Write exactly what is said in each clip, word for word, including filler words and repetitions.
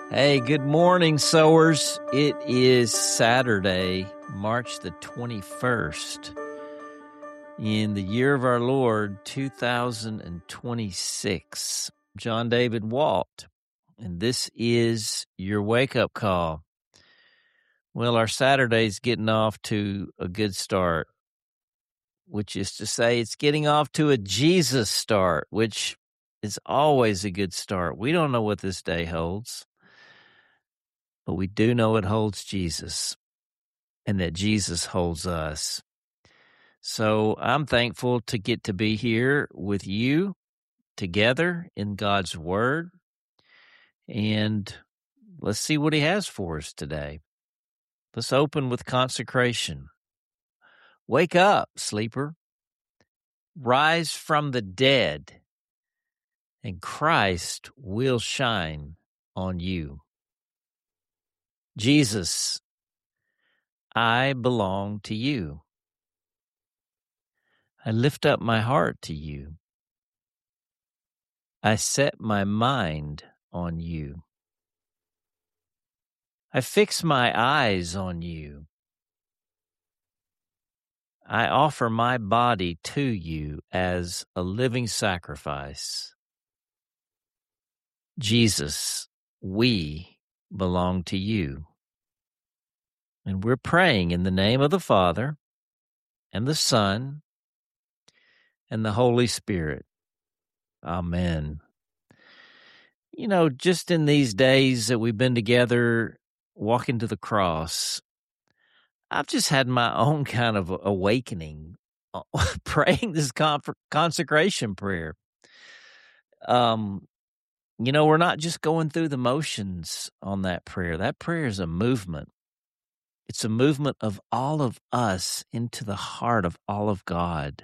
Hey, good morning, sowers. It is Saturday, March the twenty-first, in the year of our Lord, two thousand twenty-six. John David Walt, and this is your wake-up call. Well, our Saturday's getting off to a good start, which is to say it's getting off to a Jesus start, which is always a good start. We don't know what this day holds, but we do know it holds Jesus and that Jesus holds us. So I'm thankful to get to be here with you together in God's Word. And let's see what He has for us today. Let's open with consecration. Wake up, sleeper. Rise from the dead, and Christ will shine on you. Jesus, I belong to you. I lift up my heart to you. I set my mind on you. I fix my eyes on you. I offer my body to you as a living sacrifice. Jesus, we belong to you. And we're praying in the name of the Father and the Son and the Holy Spirit. Amen. You know, just in these days that we've been together walking to the cross, I've just had my own kind of awakening praying this con- consecration prayer. Um, you know, we're not just going through the motions on that prayer. That prayer is a movement. It's a movement of all of us into the heart of all of God.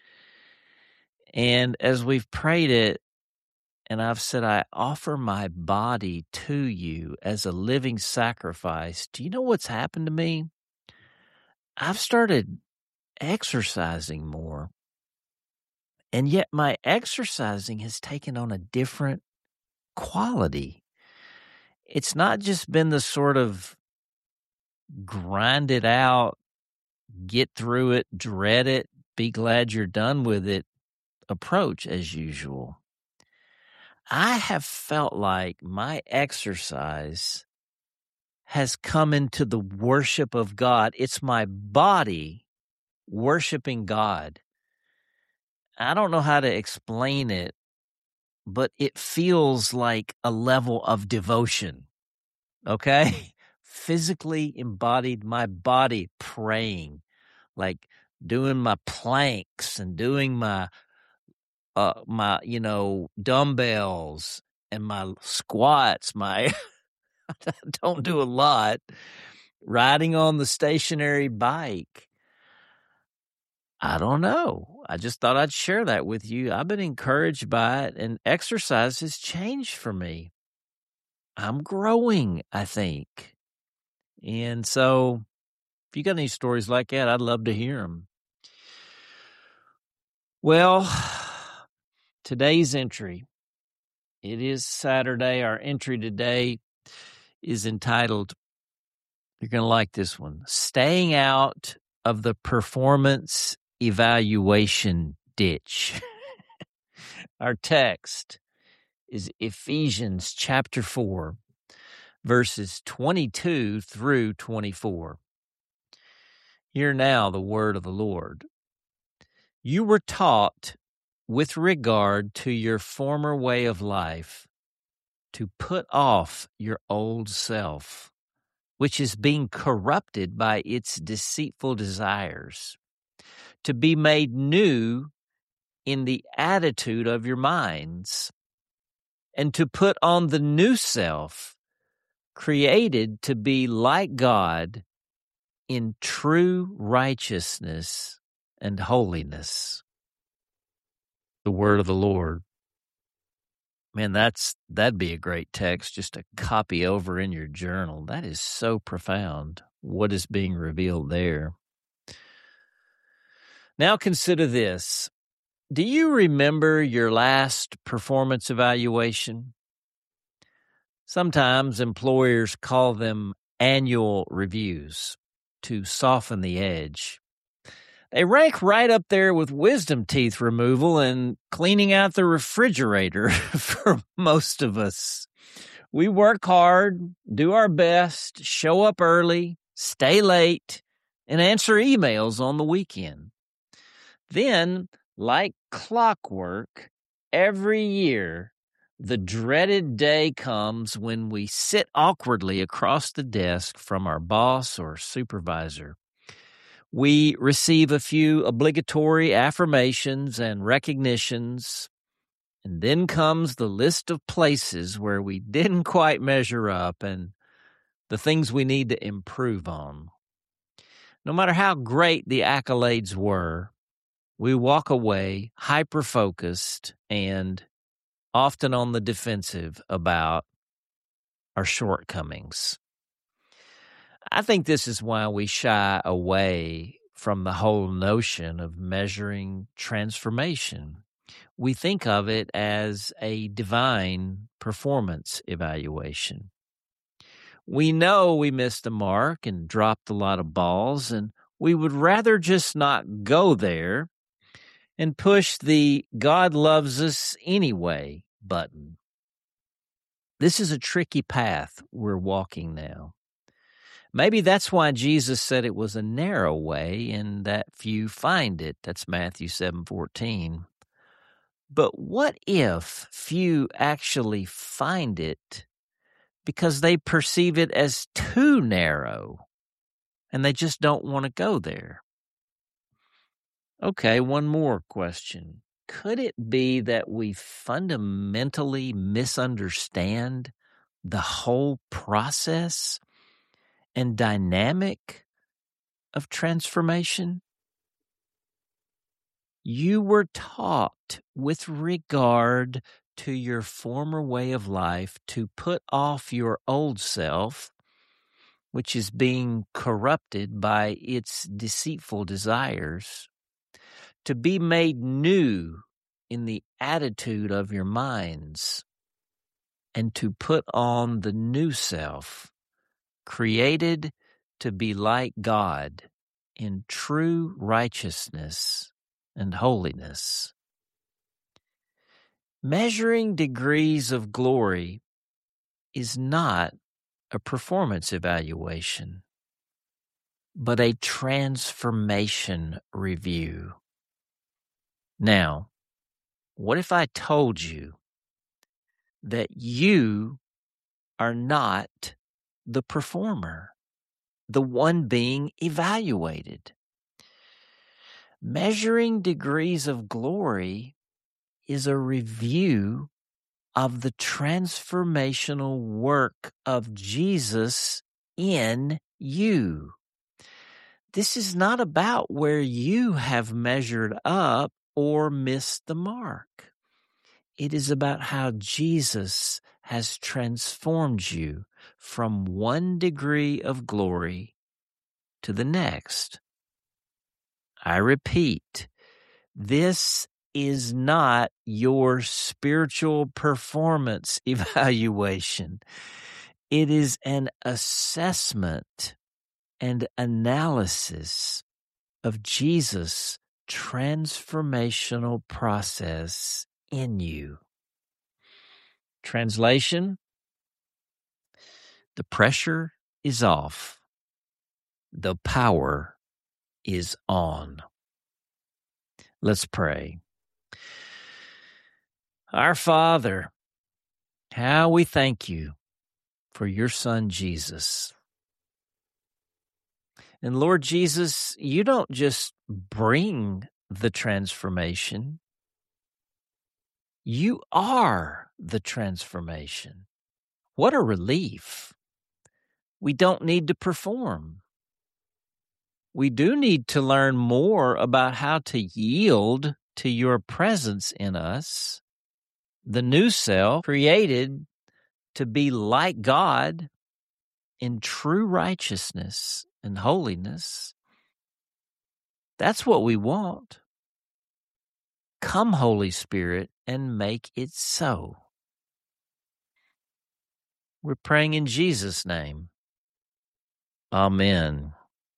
And as we've prayed it, and I've said, I offer my body to you as a living sacrifice, do you know what's happened to me? I've started exercising more. And yet my exercising has taken on a different quality. It's not just been the sort of grind it out, get through it, dread it, be glad you're done with it approach as usual. I have felt like my exercise has come into the worship of God. It's my body worshiping God. I don't know how to explain it, but it feels like a level of devotion, okay? Physically embodied, my body praying, like doing my planks and doing my, uh, my, you know, dumbbells and my squats, my, I don't do a lot, riding on the stationary bike. I don't know. I just thought I'd share that with you. I've been encouraged by it, and exercise has changed for me. I'm growing, I think. And so if you got any stories like that, I'd love to hear them. Well, today's entry, it is Saturday. Our entry today is entitled, you're going to like this one, Staying Out of the Performance Evaluation Ditch. Our text is Ephesians chapter four, verses twenty-two through twenty-four. Hear now the word of the Lord. You were taught with regard to your former way of life to put off your old self, which is being corrupted by its deceitful desires, to be made new in the attitude of your minds, and to put on the new self, created to be like God in true righteousness and holiness. The word of the Lord. Man, that's that'd be a great text just to copy over in your journal. That is so profound, what is being revealed there. Now consider this. Do you remember your last performance evaluation? Sometimes employers call them annual reviews to soften the edge. They rank right up there with wisdom teeth removal and cleaning out the refrigerator for most of us. We work hard, do our best, show up early, stay late, and answer emails on the weekend. Then, like clockwork, every year, the dreaded day comes when we sit awkwardly across the desk from our boss or supervisor. We receive a few obligatory affirmations and recognitions, and then comes the list of places where we didn't quite measure up and the things we need to improve on. No matter how great the accolades were, we walk away hyper-focused and often on the defensive about our shortcomings. I think this is why we shy away from the whole notion of measuring transformation. We think of it as a divine performance evaluation. We know we missed the mark and dropped a lot of balls, and we would rather just not go there and push the God loves us anyway button. This is a tricky path we're walking now. Maybe that's why Jesus said it was a narrow way and that few find it. That's Matthew seven fourteen. But what if few actually find it because they perceive it as too narrow and they just don't want to go there? Okay, one more question. Could it be that we fundamentally misunderstand the whole process and dynamic of transformation? You were taught with regard to your former way of life to put off your old self, which is being corrupted by its deceitful desires, to be made new in the attitude of your minds, and to put on the new self, created to be like God in true righteousness and holiness. Measuring degrees of glory is not a performance evaluation, but a transformation review. Now, what if I told you that you are not the performer, the one being evaluated? Measuring degrees of glory is a review of the transformational work of Jesus in you. This is not about where you have measured up or missed the mark. It is about how Jesus has transformed you from one degree of glory to the next. I repeat, this is not your spiritual performance evaluation. It is an assessment and analysis of Jesus' transformational process in you. Translation: the pressure is off. The power is on. Let's pray. Our Father, how we thank you for your Son, Jesus. And Lord Jesus, you don't just bring the transformation. You are the transformation. What a relief. We don't need to perform. We do need to learn more about how to yield to your presence in us. The new self, created to be like God in true righteousness and holiness. That's what we want. Come, Holy Spirit, and make it so. We're praying in Jesus' name. Amen.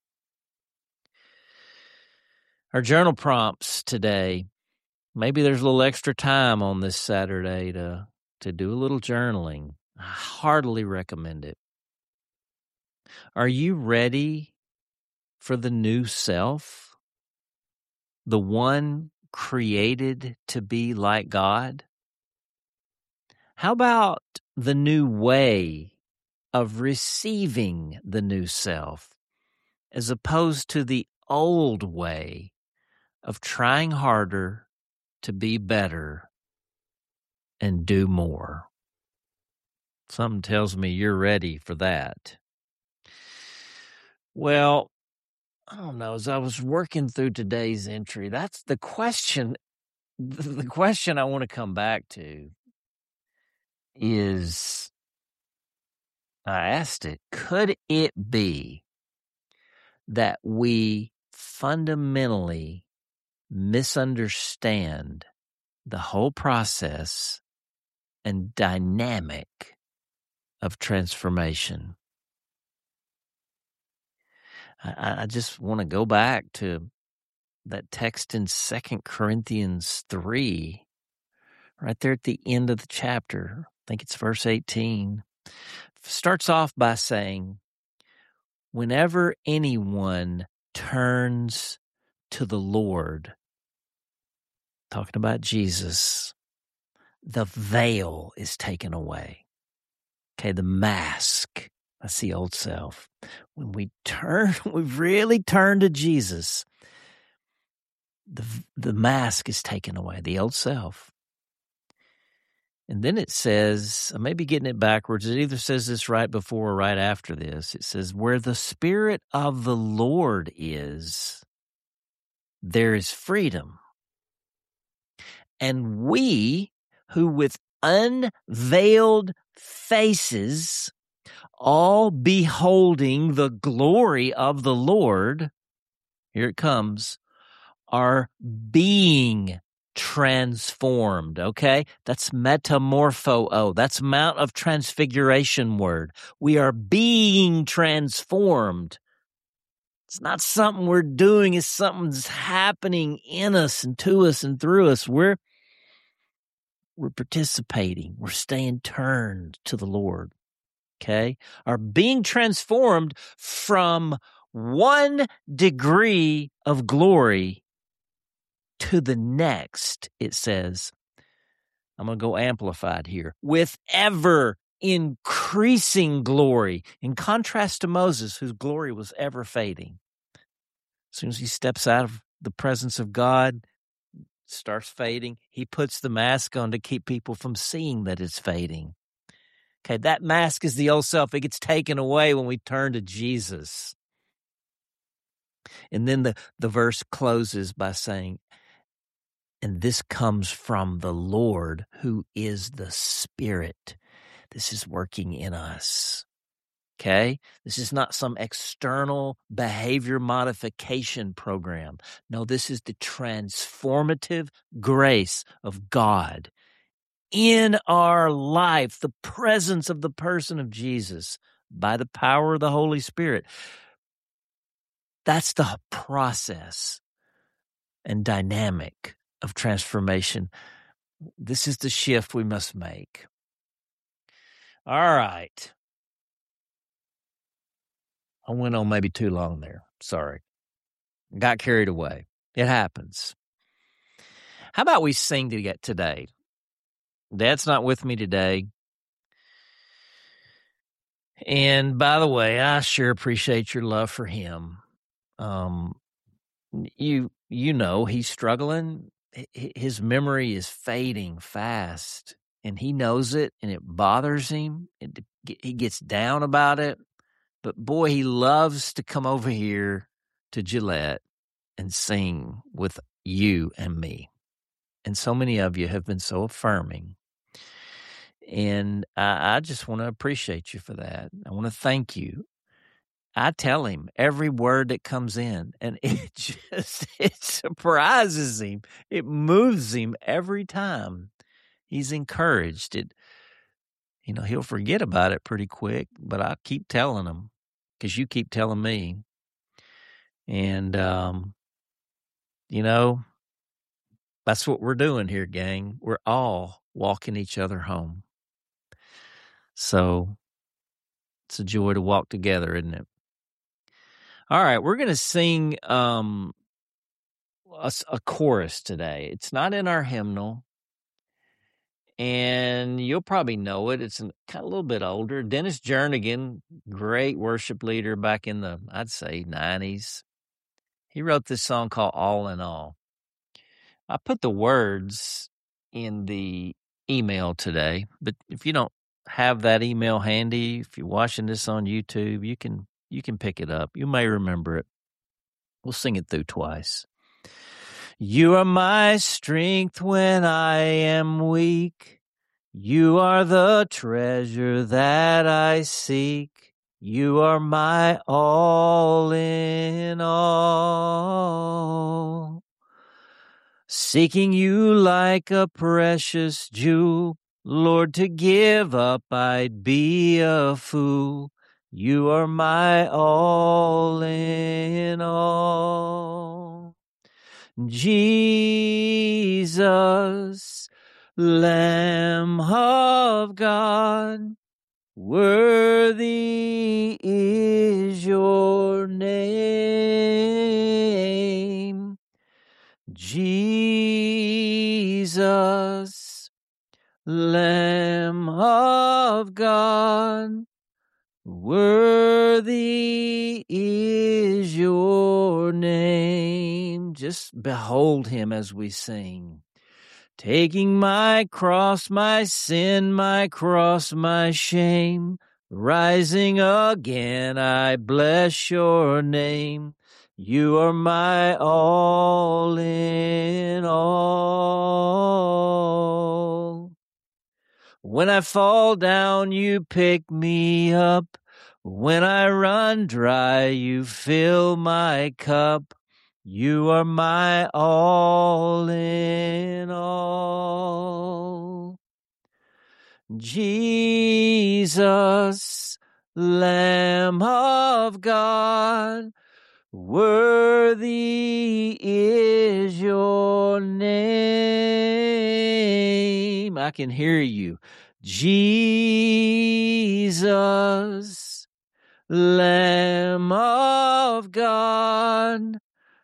Our journal prompts today. Maybe there's a little extra time on this Saturday to, to do a little journaling. I heartily recommend it. Are you ready for the new self? The one created to be like God? How about the new way of receiving the new self as opposed to the old way of trying harder to be better and do more? Something tells me you're ready for that. Well, I don't know. As I was working through today's entry, that's the question. The question I want to come back to is, I asked it, could it be that we fundamentally misunderstand the whole process and dynamic of transformation? I, I just want to go back to that text in Second Corinthians three, right there at the end of the chapter. I think it's verse eighteen. Starts off by saying, whenever anyone turns to the Lord, talking about Jesus, the veil is taken away. Okay, the mask. That's the old self. When we turn, we really turn to Jesus, the, the mask is taken away, the old self. And then it says, I may be getting it backwards. It either says this right before or right after this. It says, where the Spirit of the Lord is, there is freedom. And we who with unveiled faces, all beholding the glory of the Lord, here it comes, are being transformed, okay? That's metamorpho. That's Mount of Transfiguration word. We are being transformed. It's not something we're doing. It's something that's happening in us and to us and through us. We're, we're participating. We're staying turned to the Lord, okay? Are being transformed from one degree of glory to the next, it says. I'm going to go amplified here. With ever increasing glory, in contrast to Moses, whose glory was ever fading. As soon as he steps out of the presence of God, starts fading, he puts the mask on to keep people from seeing that it's fading. Okay, that mask is the old self. It gets taken away when we turn to Jesus. And then the, the verse closes by saying, and this comes from the Lord, who is the Spirit. This is working in us. Okay? This is not some external behavior modification program. No, this is the transformative grace of God in our life, the presence of the person of Jesus by the power of the Holy Spirit. That's the process and dynamic of transformation. This is the shift we must make. All right. I went on maybe too long there. Sorry. Got carried away. It happens. How about we sing to get today? Dad's not with me today. And by the way, I sure appreciate your love for him. Um, you you know he's struggling. His memory is fading fast, and he knows it, and it bothers him. It, he gets down about it. But boy, he loves to come over here to Gillette and sing with you and me. And so many of you have been so affirming. And I, I just want to appreciate you for that. I want to thank you. I tell him every word that comes in, and it just, it surprises him. It moves him every time. He's encouraged. It, you know, he'll forget about it pretty quick, but I keep telling him because you keep telling me. And, um, you know, that's what we're doing here, gang. We're all walking each other home. So it's a joy to walk together, isn't it? All right, we're going to sing um, a, a chorus today. It's not in our hymnal, and you'll probably know it. It's a, kind of a little bit older. Dennis Jernigan, great worship leader back in the, I'd say, nineties. He wrote this song called All in All. I put the words in the email today, but if you don't have that email handy, if you're watching this on YouTube, you can you can pick it up. You may remember it. We'll sing it through twice. You are my strength when I am weak. You are the treasure that I seek. You are my all in all. Seeking you like a precious jewel, Lord, to give up I'd be a fool. You are my all in all. Jesus, Lamb of God, worthy is your name. Jesus, Lamb of God, worthy is your name. Just behold him as we sing. Taking my cross, my sin, my cross, my shame, rising again, I bless your name. You are my all in all. When I fall down, you pick me up. When I run dry, you fill my cup. You are my all in all. Jesus, Lamb of God, worthy is your name. I can hear you. Jesus, Lamb of God,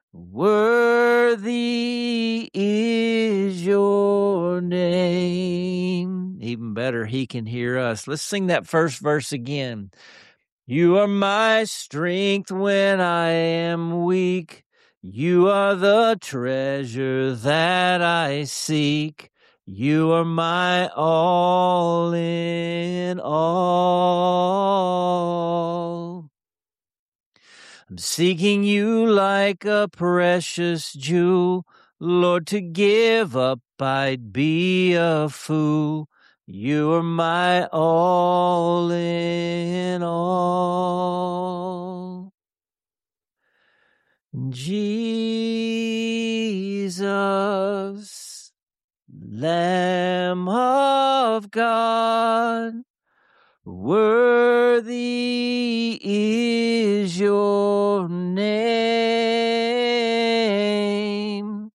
worthy is your name. Even better, he can hear us. Let's sing that first verse again. You are my strength when I am weak. You are the treasure that I seek. You are my all in all. I'm seeking you like a precious jewel. Lord, to give up I'd be a fool. You are my all in all. Jesus, Lamb of God, worthy is your name.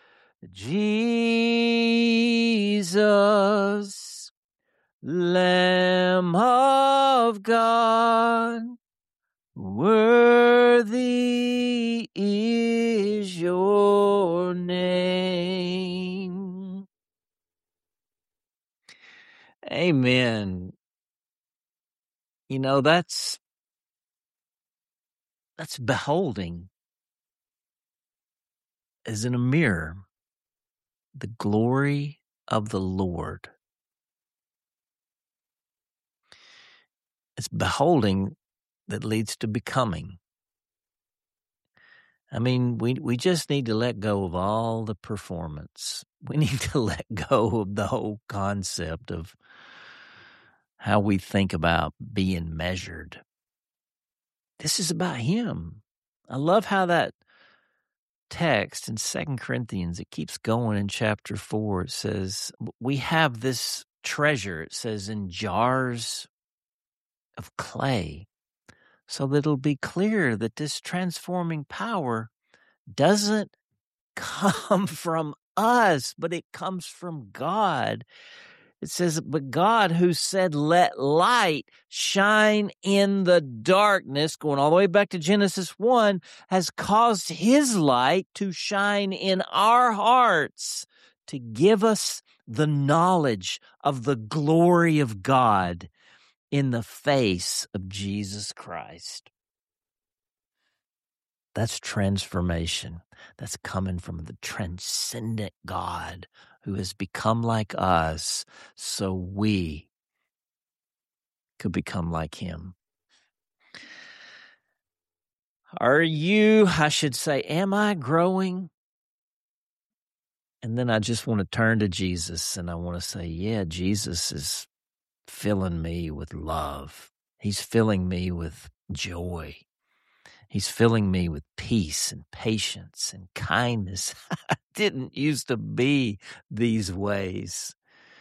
Jesus, Lamb of God, worthy is your name. Amen. You know, that's that's beholding as in a mirror the glory of the Lord. It's beholding that leads to becoming. I mean, we we just need to let go of all the performance. We need to let go of the whole concept of how we think about being measured. This is about him. I love how that text in Second Corinthians, it keeps going in chapter four. It says, we have this treasure, it says, in jars of clay, so that it'll be clear that this transforming power doesn't come from us, but it comes from God. It says, but God who said, let light shine in the darkness, going all the way back to Genesis one, has caused his light to shine in our hearts to give us the knowledge of the glory of God in the face of Jesus Christ. That's transformation. That's coming from the transcendent God who has become like us so we could become like him. Are you, I should say, am I growing? And then I just want to turn to Jesus and I want to say, yeah, Jesus is filling me with love. He's filling me with joy. He's filling me with peace and patience and kindness. I didn't used to be these ways.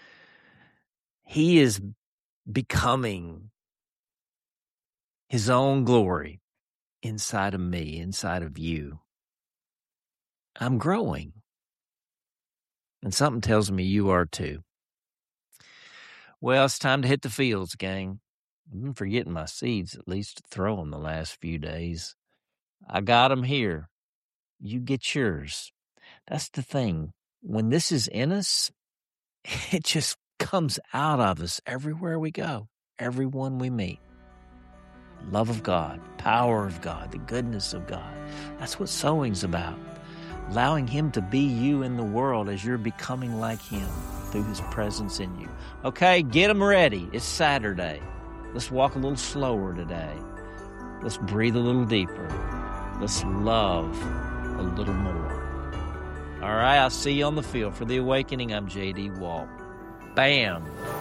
He is becoming his own glory inside of me, inside of you. I'm growing. And something tells me you are too. Well, it's time to hit the fields, gang. I've been forgetting my seeds, at least to throw them the last few days. I got them here. You get yours. That's the thing. When this is in us, it just comes out of us everywhere we go, everyone we meet. Love of God, power of God, the goodness of God. That's what sowing's about. Allowing him to be you in the world as you're becoming like him through his presence in you. Okay, get them ready. It's Saturday. Let's walk a little slower today. Let's breathe a little deeper. Let's love a little more. All right, I'll see you on the field. For The Awakening, I'm J D Walt. Bam.